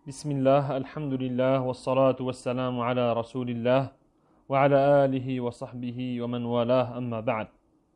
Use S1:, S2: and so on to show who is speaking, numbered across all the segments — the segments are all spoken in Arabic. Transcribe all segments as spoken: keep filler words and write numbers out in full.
S1: بسم الله الحمد لله والصلاة والسلام على رسول الله وعلى آله وصحبه ومن والاه أما بعد.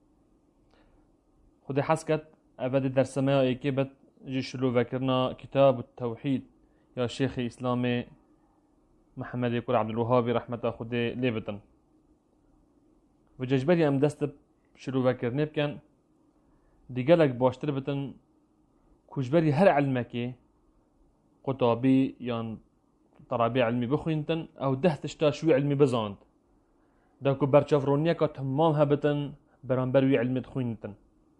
S1: خدي حسكت أبد درس ما يكبت جشلو ذكرنا كتاب التوحيد يا شيخ إسلامي محمد يقول عبد الوهاب رحمة خدي ليبتن وججبري أم دست شلو ذكرني بكن ديقالك باشتر بتن كجبري هر علمكي قطابي يان طرابي علمي بخوينتن او ده تشتا شوي علمي بزاند داكو برچافرونيا كا تمام هبتن برانبر وي علمي تخوينتن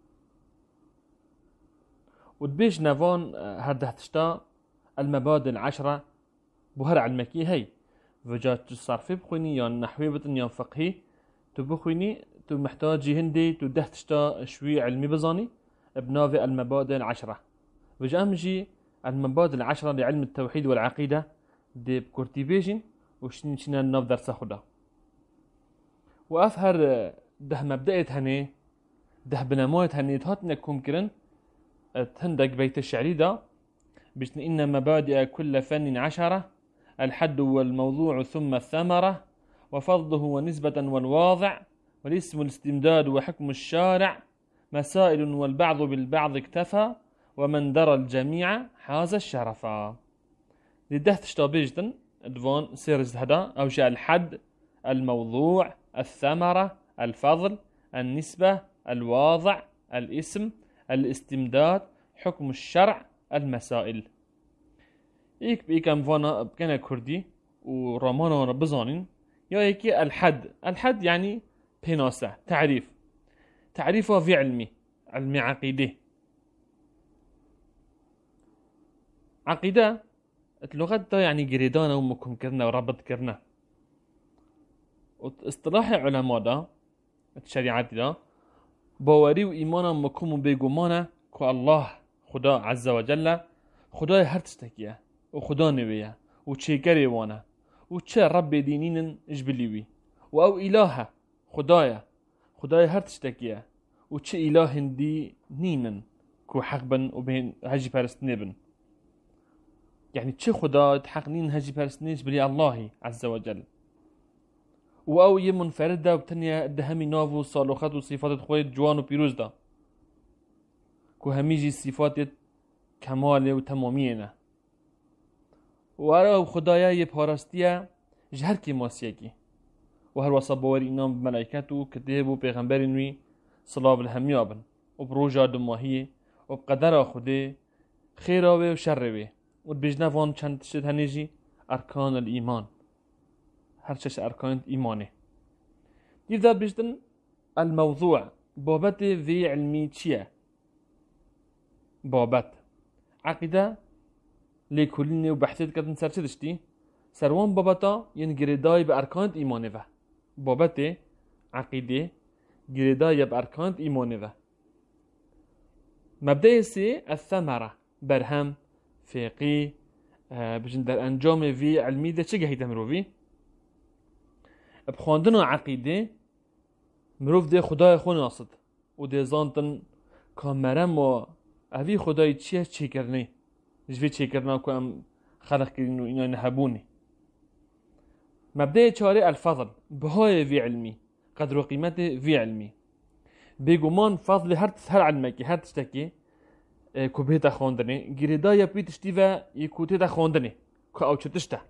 S1: ودبيش نافون هر ده تشتا المبادئ العشرة بهر علمكي هي وجات الصرفي بخويني يان نحوي بتن يان فقهي تو بخويني تو محتاج هندي تو ده تشتا شوي علمي بزاني بنافي المبادئ العشرة وجامجي المبادئ العشرة لعلم التوحيد والعقيدة دي بكورتيفيجن وشنين شنان ناف درس خدا وأفهر ده مبدأت هني ده بنموت هني تهاتنا كمكرن تهندق بيت الشعري ده بشن إن مبادئ كل فن عشرة الحد والموضوع ثم الثمرة وفضله ونسبة والواضع والاسم الاستمداد وحكم الشارع مسائل والبعض بالبعض اكتفى ومن درى الجميع حاز الشرفا. لده تشتابيجتن ادفون سيرز هذا او جاء الحد الموضوع الثمرة الفضل النسبة الواضع الاسم الاستمداد حكم الشرع المسائل. ايك بيكم فانا بكنا كردي ورمانا بزانين يا ايكي الحد الحد يعني بيناسة تعريف تعريفه في علمي علمي عقيدي عقيدة اللغات ده يعني جريدانا ومكم كرنا وربط كرنا اصطلاح علماء ده الشريعات ده باوري وإيمانا مكم وبيقومانا كو الله خدا عز وجل خدا هرتشتكيه وخدا نبيه وچيكري وانا وچه رب دينين اجبليوي واو إله خدايا خدايا هرتشتكيه وچه إله دي نينن كو حقبا وبين هجي پرست نبن يعني تشي خدا تحقنين هجي برسنيش بلي الله عز وجل واو يمنفرد ده وبتنيا دهمي نافو صالوخات وصفات خويت جوان وبيروز ده كو هميجي صفات كمال وتمامينه وارا خدايا يبهارستيا جهر كي ماسيكي وهر وصبوري انام بملائكته كتاب وبيغمبر نوي صلاة الهميابن وبروجا دماهي وبقدر خده خيراوي وشروي والبجنافون چند تشد هنيجي أركان الإيمان هرشش أركان إيمانه إذا بجدن الموضوع بابت في علمي تشيه بابت عقيدة لكلني وبحثت كدن سرشدشتي سروان بابتا ين جريداي بأركان إيمانه و بابت عقيدة جريداي بأركان إيمانه و مبدأ سي الثمرة برهم فقهي بجن در انجام في علمي ده چه گهیده مروفی بخواندن عقیده مروف ده خدای خون ناصد و ده زانتن کامرم و اوی خدای چیه چی کرنه جوی چی کرنه که ام خلق کرین و اینا نهبونی مبدأ چاره الفضل بهای في علمي قدر و قیمت في علمي بگمان فضل هر هر علمکی هر تشتکی کو بهتا خواندنه گریدا یا پیتشتی و یکوتی تا خواندنه که او چتشته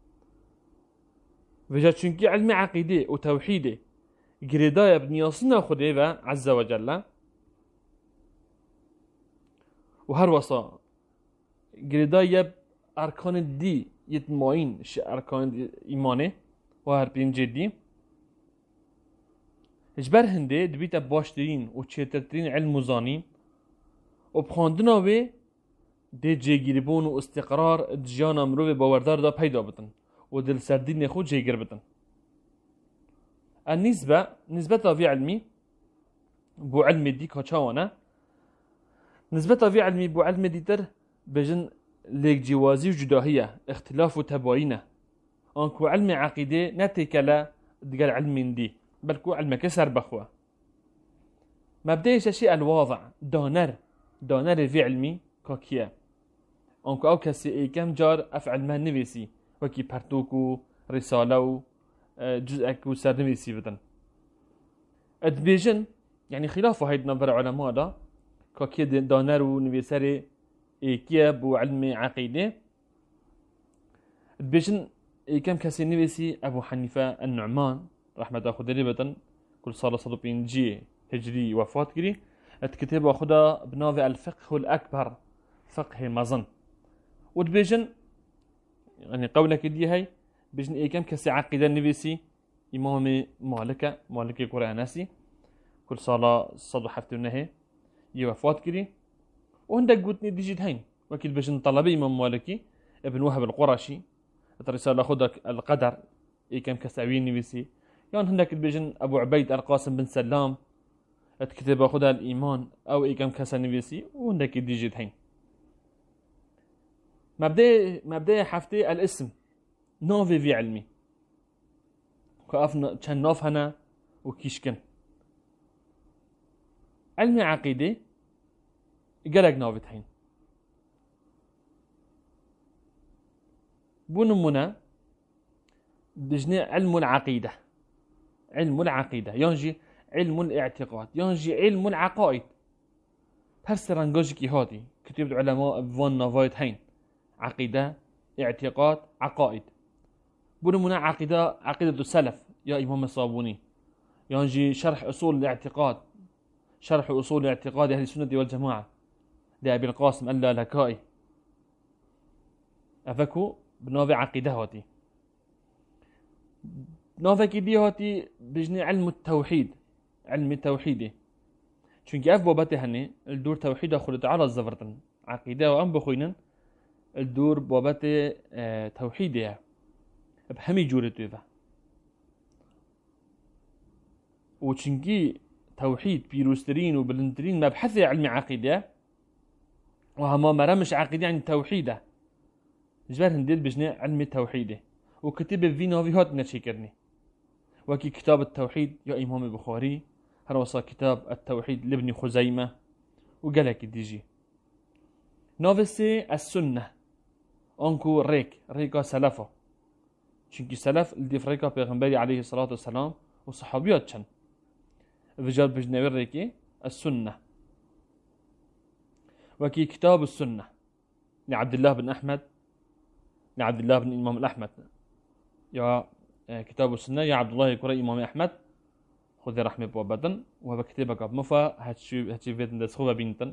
S1: وجا چونکی علم عقیده و توحیده گریدا یا بنیاسنا خوده و عز و جل و هر وصا گریدا یا ارکان دی یتماین ش ارکان ایمانه و هر پنج دی اجبر هنده دبیتا باشترین و چهترترین علم زانی و بخواندنا وی دی جیگیربون و استقرار جیان امرو باوردار دا پیدا بتن و دل سردین خود جیگر بتن. النسبة نسبة في علمي بو علم دي كاچاوانا نسبة في علمي بو علم دي تر بجن ليك جوازي وجداهية اختلاف وتباينة انكو علم عقيدة نتكلا دقال علم دي بل كو علم كسر بخوا مبدأ شيء الواضع دانر دانر في علمي كاكيا أنكو أو كسي إي كم جار أفعل ما نفسي وكي برتوكو رسالة جزءك وسر نفسي بدن أدبيجن يعني خلافه هيد نظر علماء دا كاكي دانر ونفسري إي كياب وعلم عقيدة أدبيجن إي كم كسي نفسي أبو حنيفة النعمان رحمة الله خدري بدن كل صار صدوبين جي هجري وفات كري الكتاب واخدها بناظر الفقه الأكبر فقه مظن ودبيجن يعني قولك دي هاي بيجن إيه كم كسي عقيدة نبيسي إمام مالكة مالكة قرآناسي كل صلاة صدو حفتو هي يوفات كري وهندك قوتني دي جد هين وكيل بيجن طلبي إمام مالكي ابن وهب القرشي الرسالة خدك القدر إيه كم كسي نبيسي يعني هندك بيجن أبو عبيد القاسم بن سلام الكتاب خدها الإيمان أو إيه كم كسي نبيسي وهندك دي جد هين مبدأ مبدأ حفتي الاسم نوفي في علمي كأف كان نوف هنا وكيشكن علمي عقيدة قالك نوفتين بونمنا بجني علم العقيدة علم العقيدة ينجي علم الاعتقاد ينجي علم العقائد هرسرانجوجي كي هاتي كتب العلماء بفون نوفايت هين عقيدة اعتقاد عقائد بونمنا عقيدة عقيدة السلف يا إمام الصابوني ينجي شرح أصول الاعتقاد شرح أصول اعتقاد أهل السنة والجماعة لأبي القاسم اللالكائي أفكو بنوفي عقيدة هاتي نوفي كي هاتي بجني علم التوحيد علم التوحيد چونكي أف بابته هني الدور توحيد أخلط على الزفرتن عقيدة وأم بخوينن الدور بابته اه توحيدية بهمي جورته ذا وچنكي توحيد بيروسترين وبلنترين مبحث علم عقيدة وهما مرمش عقيدة عن توحيده جبر هنديل بجنة علم التوحيد وكتب فينا وفيهات نشكرني وكي كتاب التوحيد يا إمام البخاري هروصا كتاب التوحيد لابن خزيمة وقالك ديجي نوفسي السنة أنكو ريك ريكا سلفه چونكي سلف اللي في ريكا بيغنبري عليه الصلاة والسلام وصحابيات چن فجال بجنة ريكي السنة وكي كتاب السنة لعبد الله بن أحمد لعبد الله بن الإمام الأحمد يا كتاب السنة يا عبد الله يقرأ إمام أحمد خذ رحمة بوابدن وهذا كتابك مفا هتشي هتشي فيدن دسخوبة بينتن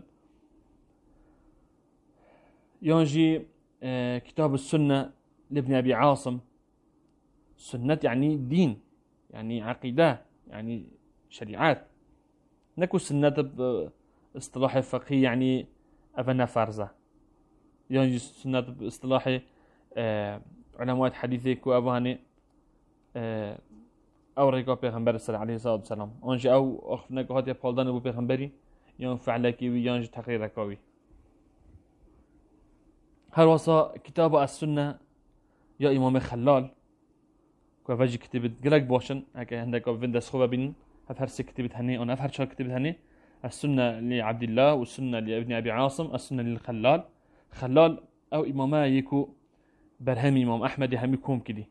S1: ينجي كتاب السنة لابن أبي عاصم سنة يعني دين يعني عقيدة يعني شريعات نكو سنة باصطلاح فقهي يعني أبنا فرزة ينجي سنة باصطلاح آه علماء حديثك وأبوهاني آه أو ريكا بيغمبر صلى عليه الصلاة والسلام أنجي أو أخفناك هاتي بقالدان أبو بيغمبري ينفع لكي وينجي تحقيرك وي هروسا كتاب السنة يا إمام خلال كوفاجي كتبت قلق بوشن هكا عندك فيندس خوبا بين هفرس كتبت هني أنا أفهر شو كتبت هني السنة لعبد الله والسنة لابن أبي عاصم السنة للخلال خلال أو إماما يكو برهمي إمام أحمد هم يكون كدي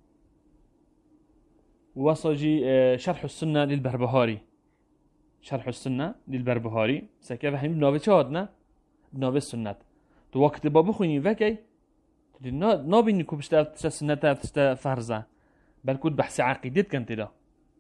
S1: وصجي شرح السنة للبربهاري شرح السنة للبربهاري سكيف هم بنوبة شادنا بنوبة السنة تو وقت بابو خويني فكي نابيني كو بشتا تشتا سنة تشتا فرزة بل كود بحث عقيدت كنت دا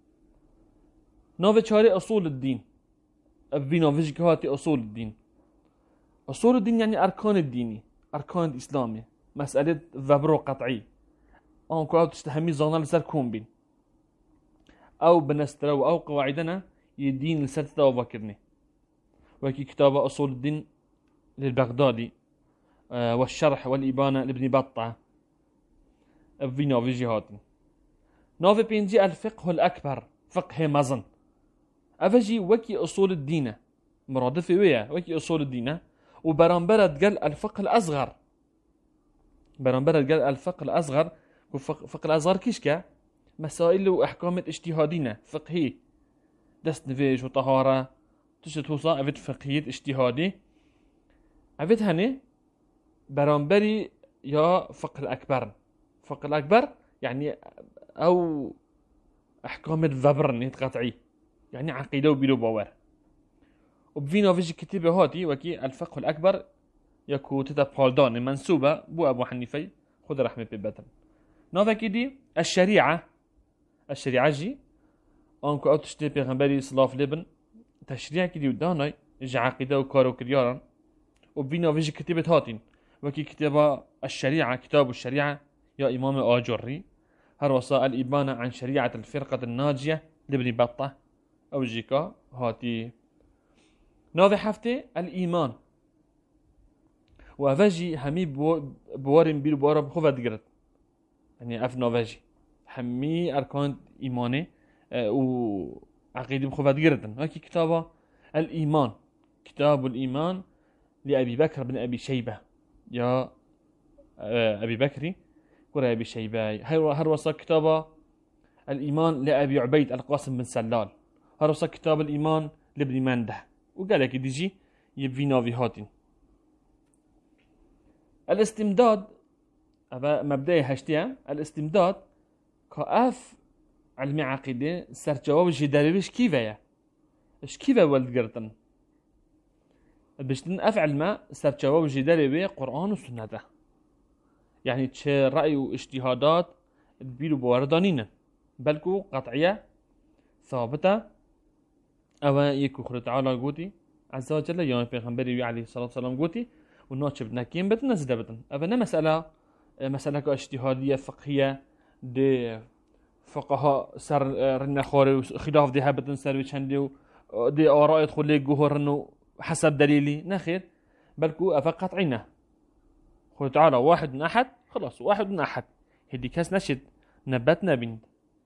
S1: نوبة شاري أصول الدين أبي نوبة كهاتي أصول الدين أصول الدين يعني أركان الديني أركان الإسلامي مسألة ذبر قطعي أو كو تشتهمي زانا لسر كون بين أو بنسترو أو قواعدنا يدين لسر تتوابا كرني وكي كتاب أصول الدين للبغدادي آه والشرح والإبانة لابن بطة في نوفي جهاتي نوفي بينجي الفقه الأكبر فقه مزن أفجي وكي أصول الدين مرادف ويا وكي أصول الدين وبرامبرت قال الفقه الأصغر برامبرت قال الفقه الأصغر وفقه الأصغر كيشكا مسائل وأحكام اجتهادية فقهي دست نفيج وطهارة، تشت توصا أفيد فقهية اجتهادي أفيد هني برانبري يا فقر أكبر. فقر أكبر يعني أو أحكام الذبر نتقطعي يعني عقيدة وبيلو باور. وبفينا فيجي كتابة هاتي وكي الفقه الأكبر يكو تتا بالدان منسوبة بو أبو حنيفي خد رحمة ببتن. نوفا كيدي الشريعة الشريعة جي أنكو أو تشتي بيغنبري صلاف لبن تشريع كيدي وداناي جي عقيدة وكارو كريارا. وبفينا فيجي كتابة هاتين وكي كتابة الشريعة كتاب الشريعة يا إمام آجري هروسا الإبانة عن شريعة الفرقة الناجية لابن بطة أو جيكا هاتي. نوفي حفتي الإيمان وفاجي همي بوارم بيرو بوارم خوفا دقرت يعني أف نوفاجي همي أركان إيماني أه وعقيدة بخوفا دقرتن. هكي كتابة الإيمان كتاب الإيمان لأبي بكر بن أبي شيبة يا أه أبي بكري قرأ أبي شيبة. هروسا كتابة الإيمان لأبي عبيد القاسم بن سلال. هروسا كتاب الإيمان لابن منده. وقال لك ديجي يبفي نوفي هاتين. الاستمداد مبدأي هشتيا الاستمداد كأف علمي عقيدة سر جواب جداري بيش كيفايا اش كيفا ولد قرطن بشتن أف علماء سر جواب جداري بي قرآن وسنة يعني تشي رأي واجتهادات تبيلو بواردانين بلكو قطعية ثابتة أو يكو خلو تعالى قوتي عز وجل يوم پیغمبری عليه الصلاة والسلام قوتي والنوتش بدنا كيم بتن نزده بتن. أبنا مسألة مسألة اجتهادية فقهية دي فقهاء سر رنا خوري خلاف دي هبتن سر وشندي دي آراء يدخل لي جوهر إنه حسب دليلي نخير بلكو أفقط عينه خلو تعالى واحد من أحد خلاص واحد من أحد هدي كاس نشد نبتنا بنت.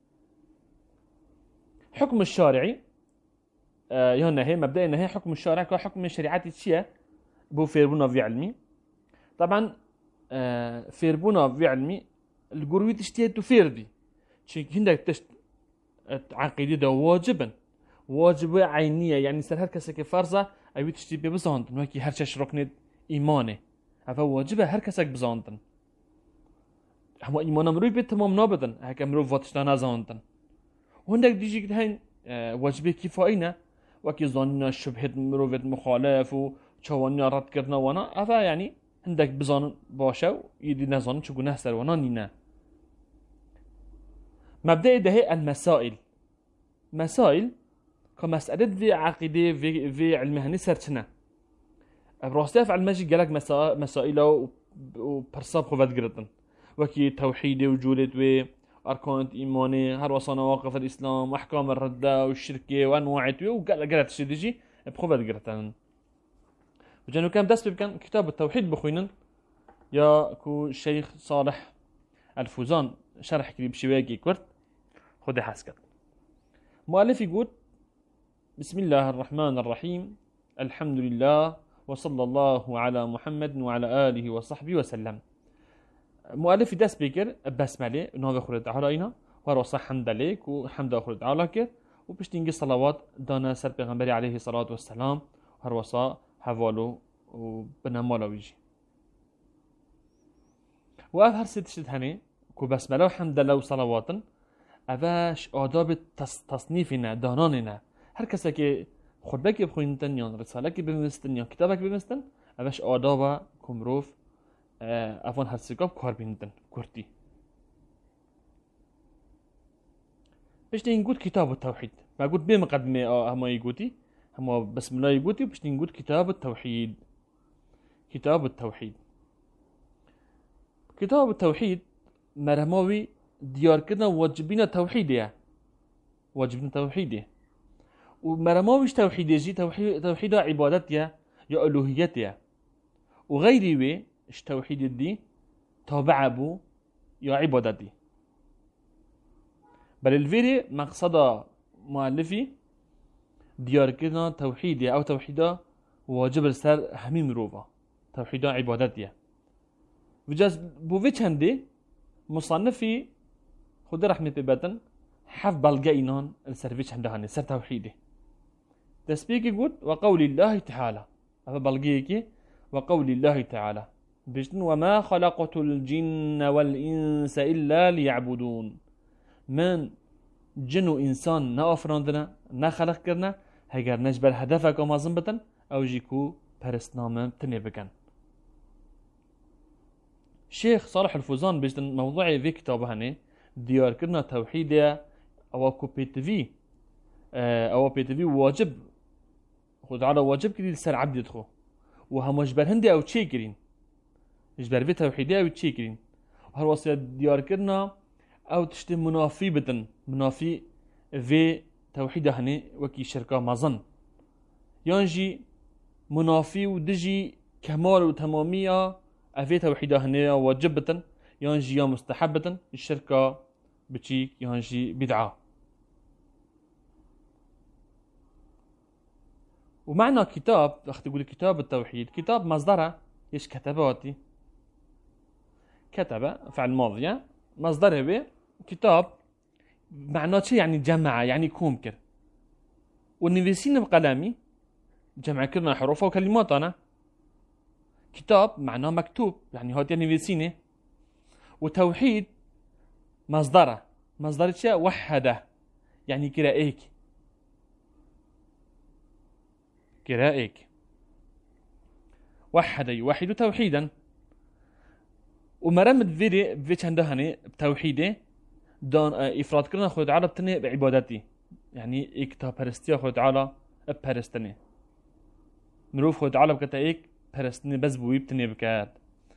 S1: حكم الشارعي آه يهنا هي مبدأ إن هي حكم الشارع كحكم الشريعة الشيء بو فيربونا في علمي. طبعا آه فيربونا في علمي الجروي تشتيه تفيردي شيء هندك تشت عقيدة ده واجبا واجبة عينية يعني سر هر كسك فرضه أبي تشتي ببزاندن وكي هر شش ركن إيمانه هذا واجبة هر كسك بزاندن هم إيمانه مروي بتمام نابدن هك مروي واتشتنا زاندن وهندك ديجي كده هين آه واجبة كفاينة وكي ظننا شبهة مروفة مخالف وشوانيا رد كرنا وانا هذا يعني عندك بزان باشا يدي نظن شو قناه سر وانا نينا. مبدأ ده هي المسائل مسائل كمسألة في عقيدة في في علمها نسرتنا براسته في علمها جالك مسائل مسائل وبرصاب خوات قردن وكي توحيد وجولد و أركان إيماني هر وصانا واقف الإسلام وأحكام الردة والشركة وأنواعته وقال قرأت الشيء بخوفات قرأتن. وجانو كام دست بكان كتاب التوحيد بخوينن يا كو الشيخ صالح الفوزان شرح كريب شواكي كورت خد حسكت. مؤلف يقول بسم الله الرحمن الرحيم الحمد لله وصلى الله على محمد وعلى آله وصحبه وسلم. مؤلف دست بكر بسمله نوع خورد علينا ورصح حمد عليك وحمد خورد عليك وبشتينجي صلوات دانا سر پیغمبر عليه الصلاة والسلام هروسا حوالو وبنمالا ويجي وأف هر ستشد هني كو بسمله وحمد الله وصلوات أفاش آداب تصنيفنا داناننا هر کسی که خطبه که بخوینتن یا رساله که بمستن یا کتابه که بمستن أفاش آداب کمروف افان هر سیگاب کار بینندن کرتی. بشتی این گود کتاب التوحید ما گود به مقدمه هما یگوتی هما بسم الله یگوتی بشتی این گود کتاب التوحید. کتاب التوحید کتاب التوحید مرماوی دیار کردن واجبین توحیدیه واجبین توحیدیه و مرماویش توحیدیه جی توحید توحید عبادتیه یا الوهیتیه و غیری وی اش توحيد الدين تابع بو يا عبادتي بل الفيري مقصد مؤلفي ديار كده توحيدي او توحيدا واجب السر همي مروفا توحيدا عبادتي وجاز بو فيتش هندي مصنفي خد رحمة ببتن حف بلقينان السرفيتش هندهاني سر توحيدي تسبيك يقول وقول الله تعالى هذا بلقيكي وقول الله تعالى بيشتن وما خلقت الجن والإنس إلا ليعبدون. من جن وإنسان نافراندنا نخلق كرنا هجر نجبر هدفك وما زنبتن أو جيكو برسنامه تنبكن. شيخ صالح الفوزان بيشتن موضوعي في كتابه هني ديار كرنا توحيدية أو كوبي تفي أو بي تفي واجب خد على واجب كدي لسر عبد يدخو وهم جبر هندي أو تشي كرين جبر في توحيدية أو تشي كرين وهل وصية ديار كرنا أو تشتي منافي بدن منافي في توحيدة هني وكي شركة مازن ينجي منافي ودجي كمال وتمامية أفي توحيدة هني واجب بدن ينجي يا مستحبة الشركة بتشيك ينجي بدعة. ومعنى كتاب أخذ تقول كتاب التوحيد كتاب مصدره إيش كتباتي كتب فعل ماضية مصدره به كتاب معناه شيء يعني جمع يعني كومكر والنفسين بقلامي جمع كرنا حروفه وكلمات أنا كتاب معناه مكتوب يعني هات يعني نفسينه وتوحيد مصدره مصدر شيء وحده يعني كرائك كرائك وحد يوحد توحيدا ومرمد فيدي فيش عنده هني بتوحيده دون افراد كرنا خود تعالى بتني بعبادتي يعني اكتا برستيا خود تعالى ببرستني مروف خود تعالى بكتا ايك برستني بس بوي بتني بكات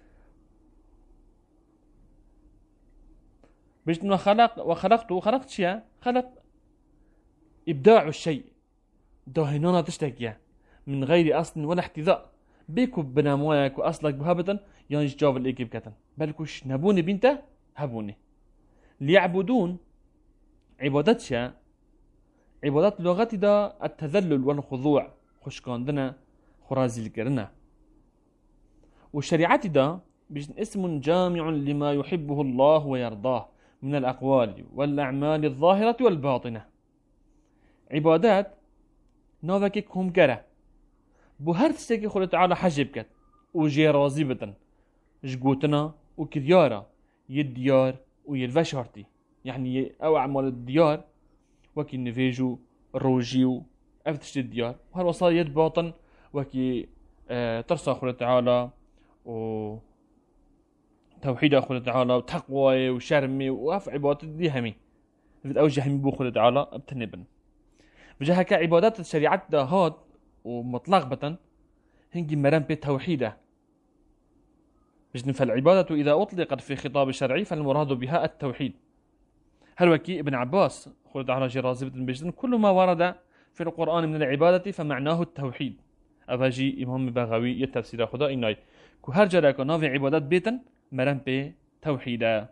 S1: بيش انه خلق وخلقته وخلقت شيء خلق ابداع الشيء دهنونا تشتكي من غير اصل ولا احتذاء بيكو بنامويك واصلك بهابتا ينج جاب الايكيب كتن بلكوش نبوني بنته هبوني ليعبدون عبادتشا عبادات لغتي دا التذلل والخضوع خوش كاندنا خرازي الكرنا والشريعة دا اسم جامع لما يحبه الله ويرضاه من الأقوال والأعمال الظاهرة والباطنة. عبادات نوفكك هم كره بوهرت سيكي خلو تعالى حجبكت وجي رازبة جقوتنا وكديارة يديار ويلفشارتي يعني او اعمال الديار وكي نفيجو روجيو افتشت الديار وهل وصل يد باطن وكي اه ترسى خلو تعالى و توحيد أخوة تعالى وتقوى وشرمي وأف عبادات دي همي في أوجه همي بو أخوة تعالى بتنبن بجاه كعبادات الشريعة دا هاد ومطلق بطن هنجي مرام بتوحيده بجن فالعبادة إذا أطلقت في خطاب الشرعي فالمراد بها التوحيد. هل وكي ابن عباس أخوة تعالى جرازبة بجن كل ما ورد في القرآن من العبادة فمعناه التوحيد. أفاجي إمام بغوي يتفسير خدا إناي كهر جراك نافع عبادات بيتن مرام بتوحيده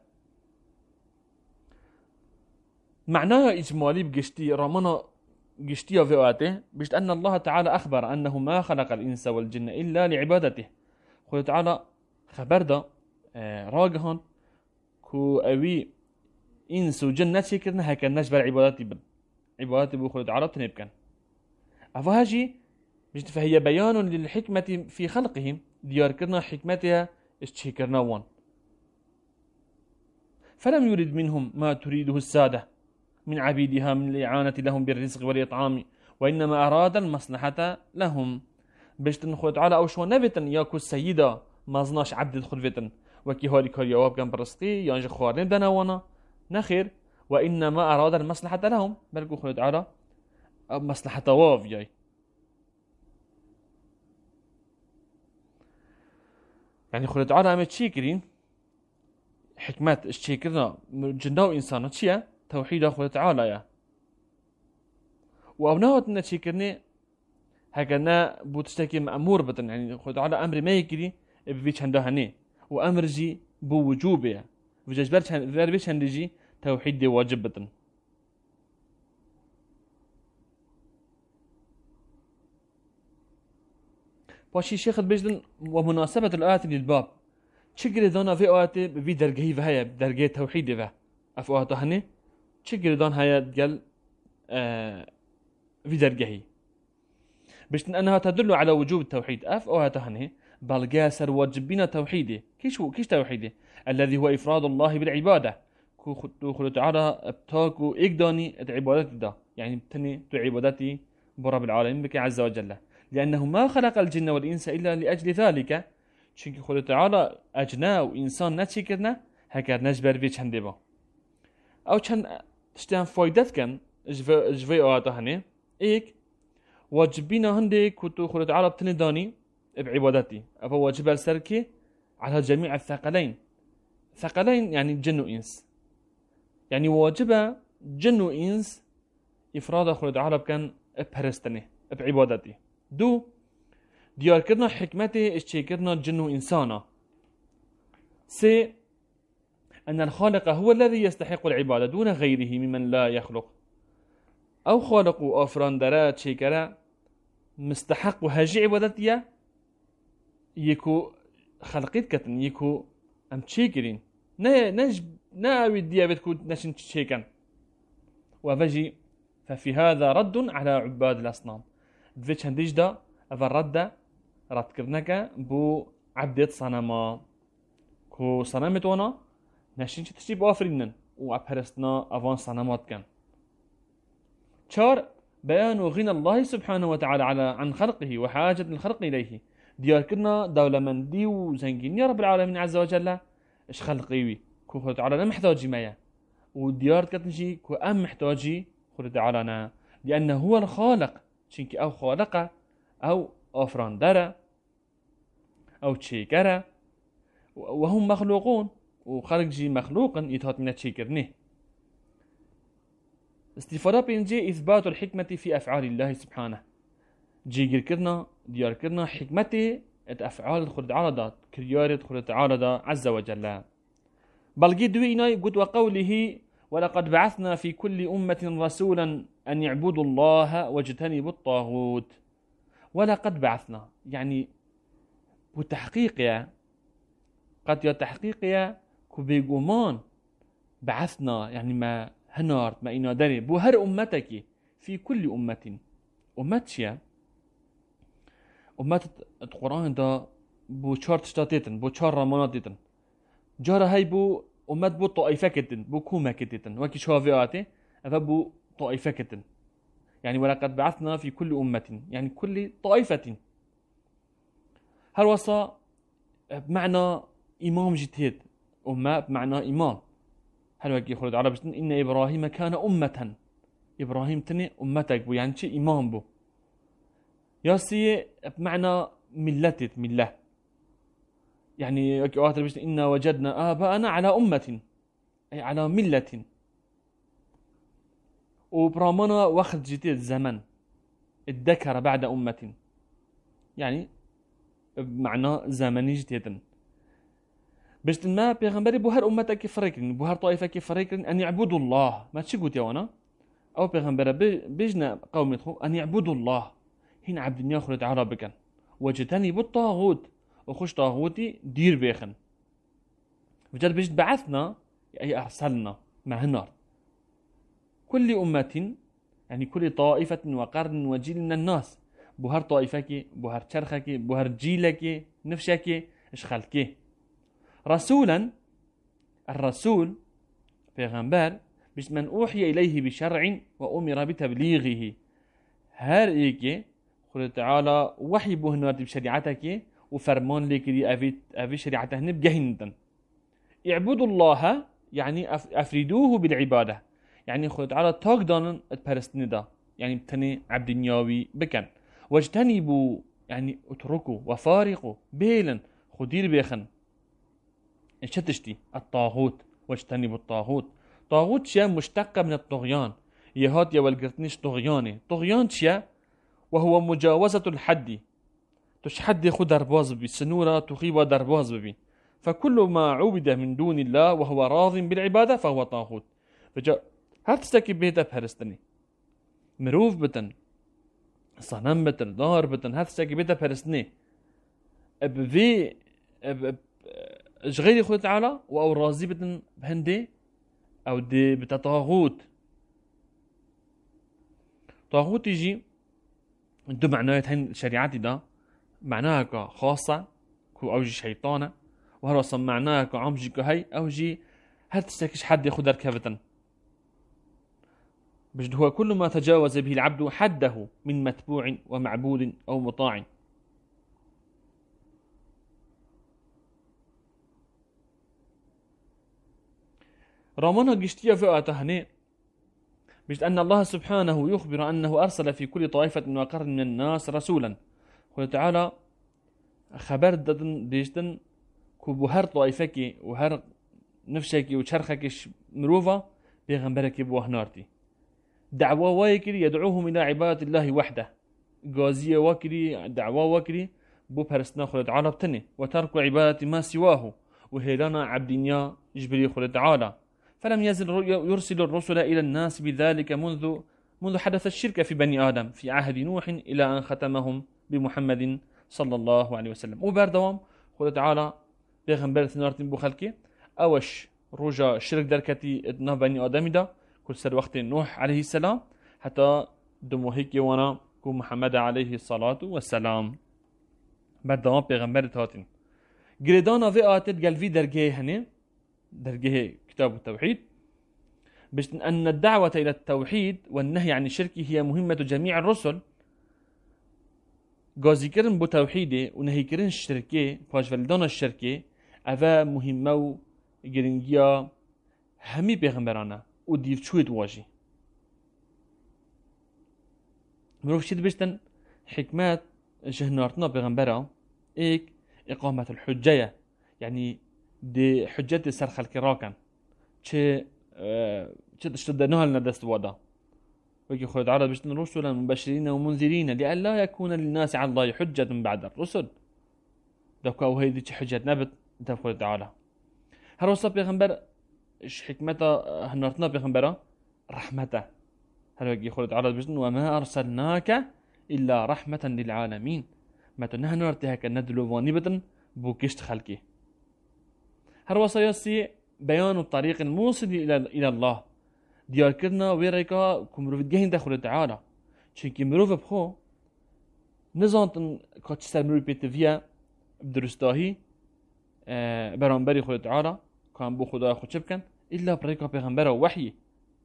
S1: معناه إجمالي بقشتي رامنا قشتي في وقته بجد أن الله تعالى أخبر أنه ما خلق الإنس والجن إلا لعبادته. خلو تعالى خبر ده راجهن كو أوي إنس وجن نتشكرنا هكا نجبر عبادتي بن عبادتي بو خلو تعالى تنبكن أفهاجي بجد فهي بيان للحكمة في خلقهم ديار كرنا حكمتها اشتكرنا وان فلم يرد منهم ما تريده السادة من عبيدها من الإعانة لهم بالرزق والإطعام وإنما أراد المصلحة لهم بجتن خود على أوشوا نبتن ياكو السيدة ما زناش عبد الخلفتن وكي هاري كاريواب كان برسقي يانج خوارن دنوانا نخير وإنما أراد المصلحة لهم بلقو خود على مصلحة واف جاي يعني خود على عمد شيكرين حكمات الشيكرنا جناو إنسان تشيا توحيد أخوة تعالى يا وأبناوت نتشيكرني هكذا بوتشتكي مأمور بطن يعني أخوة تعالى أمر ما يكري بفيش هنده هني وأمر جي بوجوبه فيش بربيش هندجي توحيد دي واجب بطن باشي شيخ بجدن ومناسبة الآيات للباب شكري دانا في آيات في درجه فهي درجة توحيد فه أفوات هني شكري دان هيا ديال آه في درجه بشتن أنها تدل على وجوب التوحيد أف أو هتهنه بلغا سر واجبنا توحيده كيش هو كيش توحيده الذي هو إفراد الله بالعبادة كو خلو تعالى ابتاكو إقداني عبادتي دا يعني بتني تو عبادتي برب العالمين بك عز وجل لأنه ما خلق الجن والإنس إلا لأجل ذلك چونك خلو تعالى أجنا وإنسان نتشكرنا هكذا نجبر في چنده با أو چند تشتان فايدت كان جوي آتا هنه إيك واجبين هندي كتو خلو تعالى بتني داني بعبادتي أفا واجب السركي على جميع الثقلين ثقلين يعني جن وإنس يعني واجب جن وإنس إفراد خلو تعالى بكان بهرستني بعبادتي دو ديار كرنا حكمته اشتي كرنا جن وإنسانا سي أن الخالق هو الذي يستحق العبادة دون غيره ممن لا يخلق أو خالق وأفران درات شيكرا مستحق هجي عبادتيا يكو خلقيت كتن يكو أم تشيكرين نا نج نا وديا بتكون نشن تشيكن وفجي ففي هذا رد على عباد الأصنام دفيتش هنديش دا أفا رد رد كرنك بو عبدت صنما كو صنمت وانا نشين تشتي آفرينن وعبهرستنا أفان صنمات كان شار بيان غنى الله سبحانه وتعالى على عن خلقه وحاجة الخلق إليه ديار كرنا دولة من دي وزنجين يا رب العالمين عز وجل إيش خلقيوي كو خلت على محتاجي مايا وديار كتنجي كو أم محتاجي خلت على لأنه هو الخالق شنك أو خالقه أو أفران درة أو تشيكرة وهم مخلوقون وخلق جي مخلوقا يتهات من تشيكرنه استفادة بينجي إثبات الحكمة في أفعال الله سبحانه جي كرنا ديار كرنا حكمته أفعال خلد عرضات كريارة خلد عرضة عز وجل بل جي دوينا قد وقوله ولقد بعثنا في كل أمة رسولا أن يعبدوا الله واجتنبوا الطاغوت ولقد بعثنا يعني بتحقيق يا قد يتحقيق يا كبيقومان بعثنا يعني ما هنارت ما إنا داري بو هر أمتك في كل أمة أمتشيا أمت القرآن دا بو چار تشتاتيتن بو چار رماناتيتن جارة هاي بو أمت بو طائفة كتن بو كومة كتن وكي شافياتي أفا بو طائفة كتن يعني ولقد بعثنا في كل أمة يعني كل طائفة هل وصا بمعنى إمام جتيد أمة بمعنى إمام هل وكي خلد عربي إن إبراهيم كان أمة إبراهيم تني أمتك بو يعني شي إمام بو ياسي بمعنى ملتت ملة يعني وكي أواتر بيشن إنا وجدنا آباءنا على أمة أي على ملة وبرامنا وقت جديد زمن الذكر بعد أمة يعني بمعنى زمني جديد بيشت ما بيغنبري بوهر أمتك كيف فريقين بوهر طائفة كيف فريقين أن يعبدوا الله ما تشي قلت يا وانا أو بيغنبري بيجنا قوم يدخل أن يعبدوا الله هنا عبد الدنيا خلت عربكا وجتنبوا الطاغوت وخش طاغوتي دير بيخن وجل بيجت بعثنا أي أرسلنا مع هنار كل أمة يعني كل طائفة وقرن وجيل من الناس بوهر طائفك بوهر شرخك بوهر جيلك نفسك إيش خلقه رسولا الرسول پیغمبر بيش من أوحي إليه بشرع وأمر بتبليغه هر إيكي خلال تعالى وحي بوهنوات بشريعتك وفرمان لك دي أفي, أفي شريعته نبجهن اعبدوا الله يعني أفردوه بالعبادة يعني خلال تعالى تاقدان اتبرستن دا يعني بتني عبد النياوي بكن واجتنبوا يعني اتركوا وفارقوا بيلا خدير بيخن شتشتي الطاغوت واجتنبوا الطاغوت طاغوت شيء مشتقة من الطغيان يهات يا والقرتنيش طغياني طغيان شيء وهو مجاوزة الحد تش حد خود درباز بي سنورة تخيب درباز بي فكل ما عبد من دون الله وهو راض بالعبادة فهو طاغوت فجاء هل تستكي بيتا بهرستني مروف بتن صنم بتن دار بتن هل تستكي بيتا بهرستني بفي غير خود تعالى او راضي بتن بهندي او دي بتا طاغوت طاغوت يجي دو معناها هين شريعتي ده معناها خاصة كو أوجي شيطانة وهرو صمعناها كو عمجي كو هاي أوجي هل تستكش حد يخو دركبتن بجد هو كل ما تجاوز به العبد حده من متبوع ومعبود أو مطاع. رامونا قشتيا في آتهني بجد أن الله سبحانه يخبر أنه أرسل في كل طائفة وقرن من الناس رسولا. قال تعالى خبر ددن ديشتن كو بهر طائفك وهر نفسك وشرخك مروفا بيغنبرك بوهنارتي دعوة واكري يدعوهم إلى عبادة الله وحده غازية واكري دعوة واكري بو برسنا خلد تعالى بتني وترك عبادة ما سواه وهيلانا عبدنيا جبري خلد تعالى فلم يزل يرسل الرسل إلى الناس بذلك منذ منذ حدث الشرك في بني آدم في عهد نوح إلى أن ختمهم بمحمد صلى الله عليه وسلم. وبردوام خلد تعالى بيغنبر ثنارتين بو خلقي أوش رجا شرك دركتي ادنا بني آدم دا كل سر وقت نوح عليه السلام حتى دمو هيك وانا كو محمد عليه الصلاة والسلام بردوام بيغنبر تاتين قردانا في آتت قال في درجه هني درجه كتاب التوحيد بش أن الدعوة إلى التوحيد والنهي عن الشرك هي مهمة جميع الرسل. غازي كرن بو توحيده ونهي كرن الشركة باش فلدان الشركة أفا مهمة و جرنجيا همي بيغمبرانا وديف شويت واجي مروف شيد بشتن حكمات جهنارتنا بيغمبرا ايك إقامة الحجية يعني دي حجة سرخ الكراكن چه چه تشتدنوها لنا دست وادا ويكي خود عرض بشتن رسلا مبشرين ومنذرين لئلا يكون للناس على الله حجة بعد الرسل دوكا وهيدي چه حجة نبت انت خود تعالى هروسا بيغمبر اش حكمته هنرتنا بيغمبرا رحمته هل ويكي خود عرض بشتن وما أرسلناك إلا رحمة للعالمين ما تنهى نرتها كندلو وانبتن بوكشت خلقي هروسا يسي بيان الطريق الموصل إلى إلى الله ديار كرنا ويريكا كمروف جهين دخل تعالى شنكي مروف بخو نزانتن كاتش سر مروف بيتفيا بدرستاهي اه برانبري خل تعالى كان بو خدا خود شبكن إلا بريكا بيغمبرا وحي.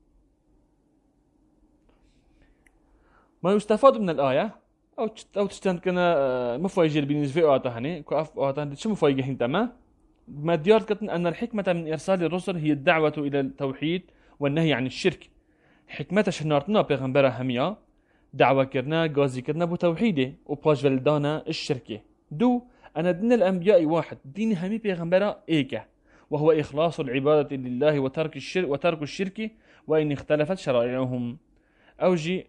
S1: ما يستفاد من الآية أو أو تستند كنا مفاجئ بالنسبة لآياتها هني كأف آياتها شو مفاجئ هنتما ما ديار كتن أن الحكمة من إرسال الرسل هي الدعوة إلى التوحيد والنهي عن الشرك. حكمة شنارتنا بيغمبرا هميا دعوة كرنا غازي كرنا بتوحيده وباش فلدانا الشركة. دو أن دين الأنبياء واحد دين همي بيغمبرا إيكا وهو إخلاص العبادة لله وترك الشرك وترك الشرك وإن اختلفت شرائعهم. أوجي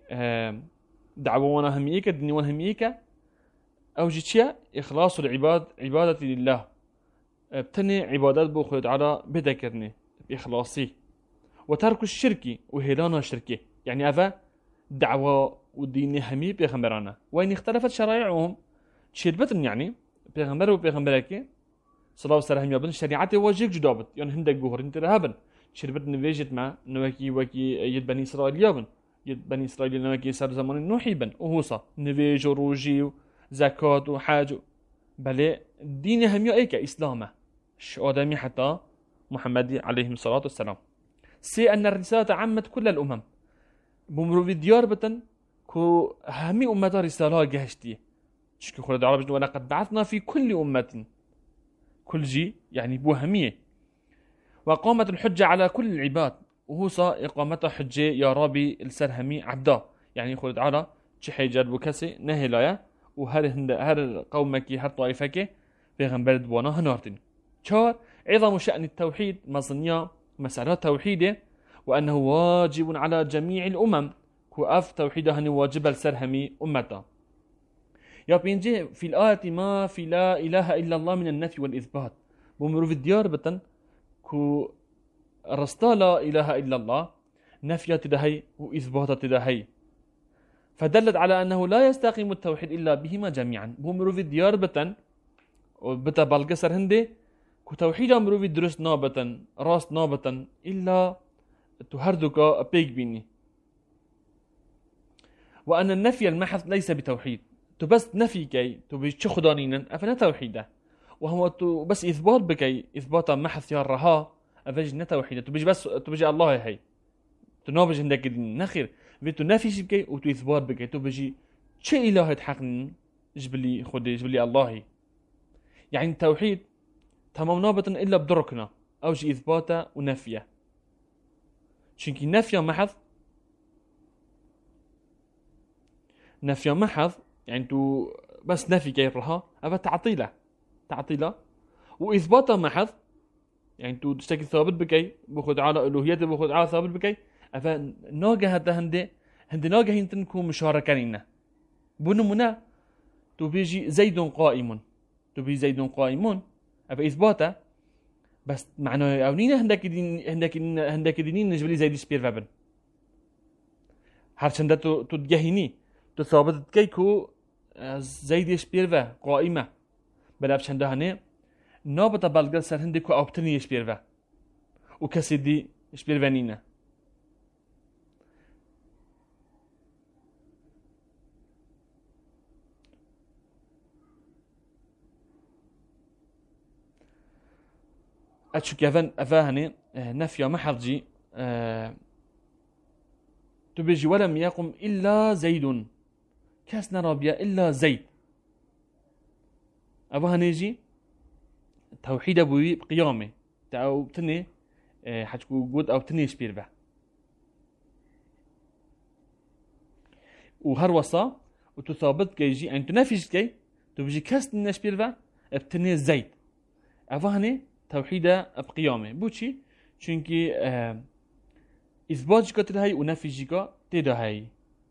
S1: دعوانا هم إيكا دينوان هم إيكا أوجي تشيا إخلاص العباد عبادة لله بتني عبادات بو خود على بدكرني بإخلاصي وترك الشرك وهلانا الشركة يعني أفا دعوة ودين همي بيغمبرانا وإن اختلفت شرائعهم شربتن يعني بيغمبر وبيغمبرك صلاة وسلام يابن شريعته واجيك جدابت يعني هندك جوهر انت رهبن شربت نفيجت مع نوكي وكي يد بني إسرائيل يابن يد بني إسرائيل نوكي صار زمان نوحي بن وهوصا نفيج وروجي وزكاة وحاج بل دين همي ايك إسلامه ش آدمي حتى محمد عليه الصلاة والسلام. سي أن الرسالة عمت كل الأمم بمرو في ديار بتن كو همي أمة رسالة جهشتي شكو خلد عربي ولقد بعثنا في كل أمة كل جي يعني بو همية وقامت الحجة على كل العباد وهو صا إقامة حجة يا ربي السرهمي عبدا يعني خلد على شحي جرب وكسي نهلايا وهر هند هر قومك هر طائفك بيغمبر دوانا هنارتن. شار عظم شأن التوحيد مصنيا مسألة توحيده وأنه واجب على جميع الأمم كأف توحيدها واجب السرهمي أمتا. يا بينجي في الآية ما في لا إله إلا الله من النفي والإثبات بمرو في الديار بتن كو رستا لا إله إلا الله نفية تدهي وإثبات تدهي فدلت على أنه لا يستقيم التوحيد إلا بهما جميعا بمرو في الديار بتن وبتا بالقصر هندي كو توحيد امرو في درست نابتن راست نابتن إلا تهردك بيك بيني وأن النفي المحض ليس بتوحيد تبس نفي كي تبي شخدانين أفنا توحيده وهو تو بس إثبات بكي إثباتا محث يارها أفجي نتوحيدة تبجي بس تبجي الله هي تنابج عندك نخير فيتو نافيش بكي وتو إثبات بكي تبجي شيء إله تحقن جبلي خدي جبلي الله يعني التوحيد تمام نابطا إلا بدركنا أو جي إثباتا ونفيا شنكي نفيا محض نفيا محض يعني تو بس نفي كيرها أبا تعطيله تعطيله وإثباتا محض يعني تو تشتكي ثابت بكي بخد على ألوهيته بخد على ثابت بكي أفا ناقة هذا هندي هندي ناقة هنتنكو مشاركانينا بونو منا تو بيجي زيد قائم تو بيجي زيد قائمون أفا إثباتا بس معناه أونينا هندك دين هندك هندك دينين نجبلي زيد سبير فابن هرشنده تو تو تجهيني تو ثابت كيكو زيد سبير فا قائمة بلا بشنده هني نابطة بلغل سر هندكو أوبتني سبير فا وكسيدي سبير فانينا أتشوك يفن أفاهني نفيا محض جي أه تبجي ولم يقم إلا زيد كاس نرابيا إلا زيد أفاهني جي توحيد أبوي بقيامه تأو بتني أه حتكو قد أو بتني شبير به وهروسا وتثابت كيجي أن تنافيش كي تبجي كاس نشبير به بتني زيد أفاهني توحيده بقيامه بوشي چونكي اه إثبات جيكا تدا هاي ونفي جيكا تدا هاي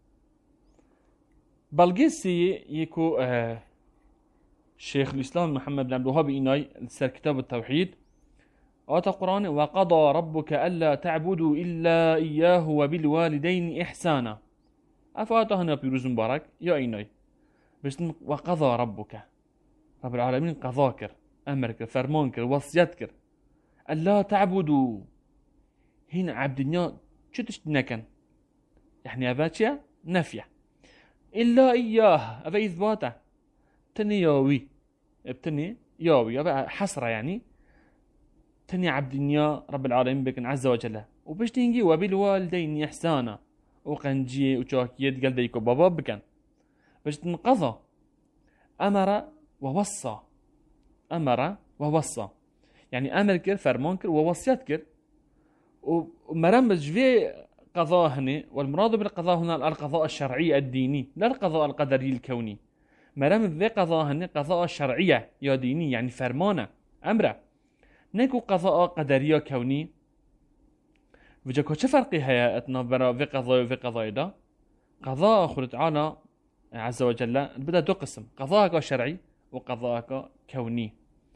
S1: بلغيسي يكو اه شيخ الإسلام محمد بن عبد الوهاب إناي سر كتاب التوحيد آتا قرآن وقضى ربك ألا تعبدوا إلا إياه وبالوالدين إحسانا أفاتا هنا بيروز مبارك يا إناي بس وقضى ربك رب العالمين قضاكر أمرك فرمانك وصيتك ألا تعبدوا هنا عبد النيا شو تشتنكن يعني أفاتشيا نفيا إلا إياه أفا إثباته تني ياوي ابتني ياوي أفا حسرة يعني تني عبد النيا رب العالمين بكن عز وجل وبش تنجي وبالوالدين إحسانا وقنجي وشاكيت قال ديكو بابا بكن بش تنقضى أمر ووصى أمر ووصى يعني أمر كر فرمان كر ووصيات كر ومرمج في قضاء هنا والمراد بالقضاء هنا القضاء الشرعي الديني لا القضاء القدري الكوني مرمج في قضاء هنا قضاء الشرعية يا ديني يعني فرمانه أمره نيكو قضاء قدري كوني وجاكو شو فرقي هي اتنا في قضاء وفي قضاء ده قضاء آخر تعالى عز وجل بدأ دو قسم قضاء شرعي وقضاء كوني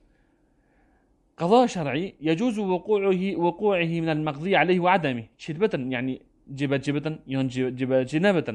S1: قضاء شرعي يجوز وقوعه وقوعه من المقضي عليه وعدمه شدبة يعني جبة جبة جبة جنابة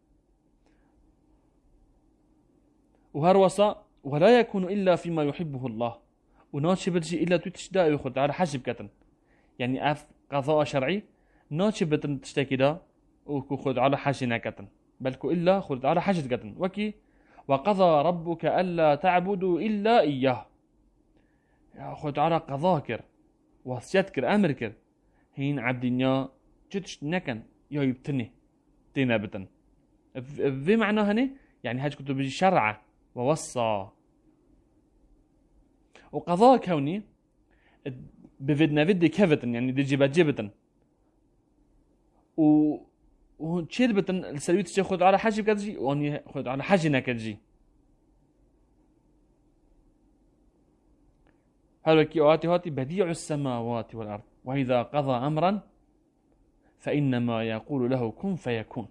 S1: وهروسا ولا يكون إلا فيما يحبه الله وناتشبتشي إلا تشتاء يخد على حسب كتن يعني أف قضاء شرعي ناتشبت تشتكي دا وخد على حاجنا كتن بلكو إلا خد على حاجة كتن وكي وقضى ربك ألا تعبدوا إلا إياه خد على قضاكر وصيتكر أمركر هين عبد النيا جتش نكن يا يبتني تينا بتن في معنى هني يعني هاج كتب شرعة ووصى وقضاء كوني بفدنا فدي كفتن يعني دي جيبت جيبتن و وتشيل بتن السلويت تشي خد على حاجة كتجي واني خد على حاجة نكتجي هذا كيواتي هاتي بديع السماوات والأرض وإذا قضى أمرا فإنما يقول له كن فيكون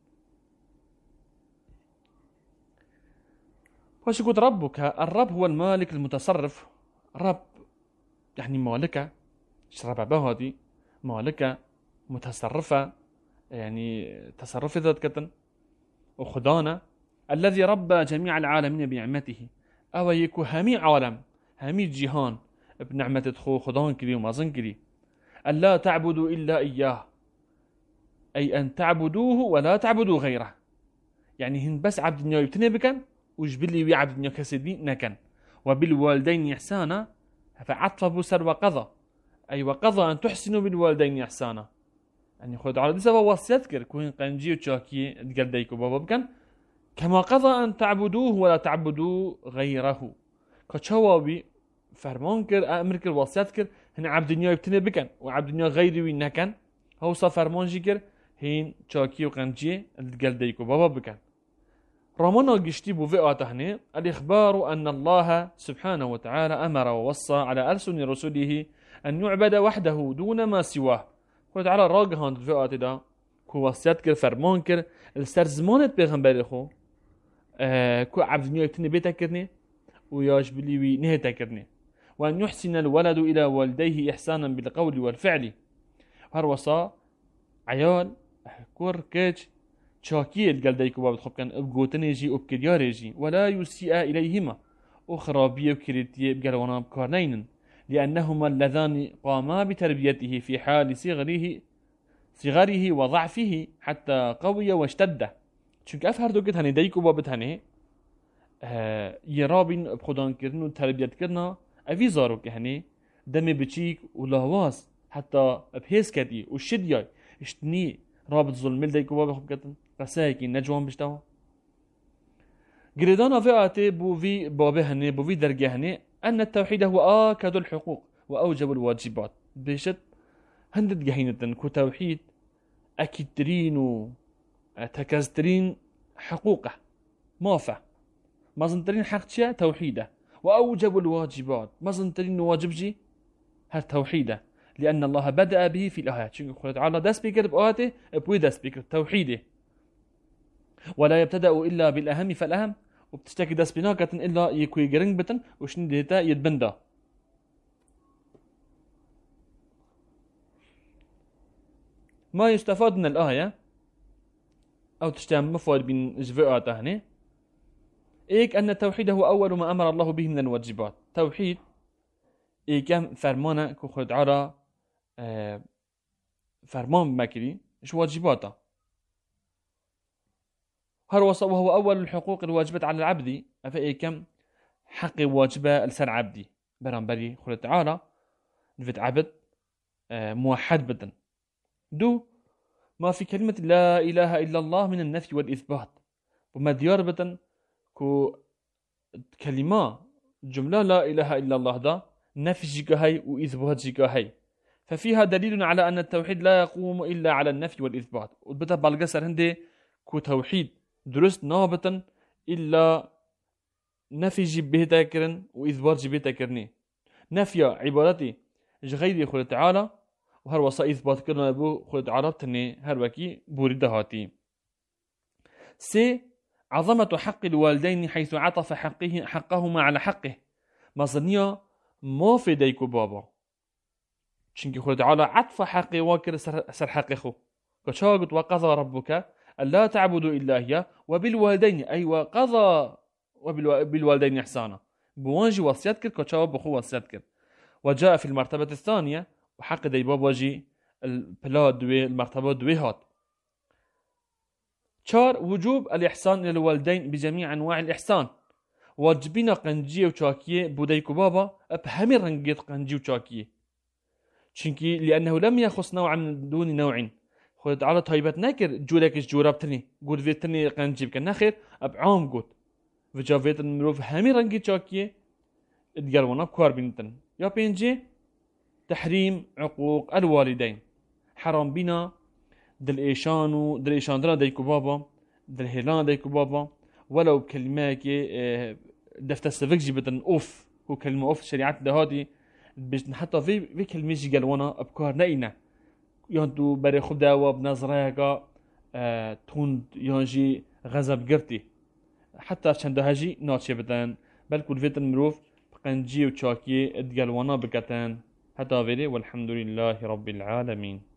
S1: وش يقول ربك الرب هو المالك المتصرف رب يعني مالكة شرب بهادي مالكة متصرفة يعني تصرف ذات كتن وخدانا الذي ربى جميع العالمين بنعمته أو يكو همي عالم همي جهان بنعمة تخو خدان كري ومازن كري ألا تعبدوا إلا إياه أي أن تعبدوه ولا تعبدوا غيره يعني هن بس عبد النيا يبتني بكن وجبلي وي عبد النيا كسدي نكن وبالوالدين إحسانا فعطف بسر وقضى أي وقضى أن تحسنوا بالوالدين إحسانا يعني خد على دسوا وصيت كر كون قنجي وشاكي تقل ديكو بابا بكن كما قضى أن تعبدوه ولا تعبدوا غيره كشوابي فرمان كر أمر كر وصيت كر هن عبد الدنيا يبتني بكن وعبد الدنيا غيري وين كان هو صار فرمان جيكر هين شاكي وقنجي تقل ديكو بابا بكن رمنا قشتي بوفئة هنا الإخبار أن الله سبحانه وتعالى أمر ووصى على ألسن رسوله أن يعبد وحده دون ما سواه قلت على راجهان الفئة دا كو وصيت كر فرمان كر السر زمانت بيغنبري خو آه كو عبد الدنيا يبتني بيتا كرني وياش بليوي نهتا كرني وأن يحسن الولد إلى والديه إحسانا بالقول والفعل هروصا عيال كور كيش شاكي القلدي كوبا بتخب كان بقوتني جي وبكرياري جي ولا يسيء إليهما أخرابية وكريتية بقلوانا بكارنين لأنهما اللذان قاما بتربيته في حال صغره صغره وضعفه حتى قوي واشتد چونك أفهر دوكت هني داي كوبا بتهني آه يرابين بخدان كرن وتربيت كرنا أفي زاروك هني دمي بچيك ولاواس حتى بهيس كتي وشدياي اشتني رابط ظلم داي كوبا بخب كتن رسائكي نجوان بشتاوا قريدان فئاتي بو في بابه هني بو في درجة هني أن التوحيد هو آكد الحقوق وأوجب الواجبات بيشت هندد جهينة كو توحيد أكيدرين وتكازترين حقوقه مافع ما زنترين حق شيء توحيده وأوجب الواجبات ما زنترين واجب جي هر توحيده لأن الله بدأ به في الآيات شنو قلت تعالى داس بيكر بآياته بوي داس بيكر توحيده ولا يبتدأ إلا بالأهم فالأهم وبتشتكي داس بناكة إلا يكوي جرنج بتن وشن ديتا يتبندا ما يستفاد من الآية أو تشتام مفاد بين جفاءات هنا إيك أن التوحيد هو أول ما أمر الله به من الواجبات توحيد إيك فرمانه كخد عرا اه فرمان بمكري إيش واجباته هروصا وهو أول الحقوق الواجبات على العبد أفإيكم حق واجبة لسر عبدي برانبري خلال تعالى نفت عبد اه موحد بدن دو ما في كلمة لا إله إلا الله من النفي والإثبات وما ديار بدن كو كلمة جملة لا إله إلا الله دا نفي جيكاهي وإثبات جيكاهي ففيها دليل على أن التوحيد لا يقوم إلا على النفي والإثبات وبدأ بالقصر هندي كو توحيد درست نابتا إلا نفي جبهتا كرن وإثبات جبهتا كرني نفي عبادتي غير خلال تعالى وهر وصا إثبات كرنا أبو خلال تعالى بتني هر وكي بورد هاتي سي عظمة حق الوالدين حيث عطف حقه حقهما على حقه مظنية ما في ديكو بابا شنكي خلال تعالى عطف حقه واكر سر حقه كشاقت وقضى ربك ألا تعبدوا إلا هي وبالوالدين أي وقضى وبالوالدين إحسانا بوانجي وصيات كر كشاو بخو وصيات كر وجاء في المرتبة الثانية وحق دي باباجي البلاد دوي المرتبة دوي هات شار وجوب الإحسان إلى الوالدين بجميع أنواع الإحسان واجبين قنجية وشاكية بوديكو بابا أبهمي رنجيت قنجية وشاكية شنكي لأنه لم يخص نوعا من دون نوع خود على طيبت نكر جوركش جوربتني قول فيتني قنجيب كان نخير أبعام قد وجا فيتن مروف همي رنجي شاكية اتقالونا بكوار بنتن يا بينجي تحريم عقوق الوالدين حرام بنا دل إيشانو دل إيشاندرا ديكو بابا دل هيلان ديكو بابا ولو بكلمة كي دفتر سفكجي بدن أوف هو كلمة أوف شريعة دهاتي بيجن حتى في في كلمة جي قالونا بكوار ناينا يانتو بري خدا وبنظرها اه تون يانجي غزب قرتي حتى چند هاجي ناتشي بدن بل كل فيتن مروف بقنجي وشاكي اتقالونا بكتن حتى فيدي والحمد لله رب العالمين.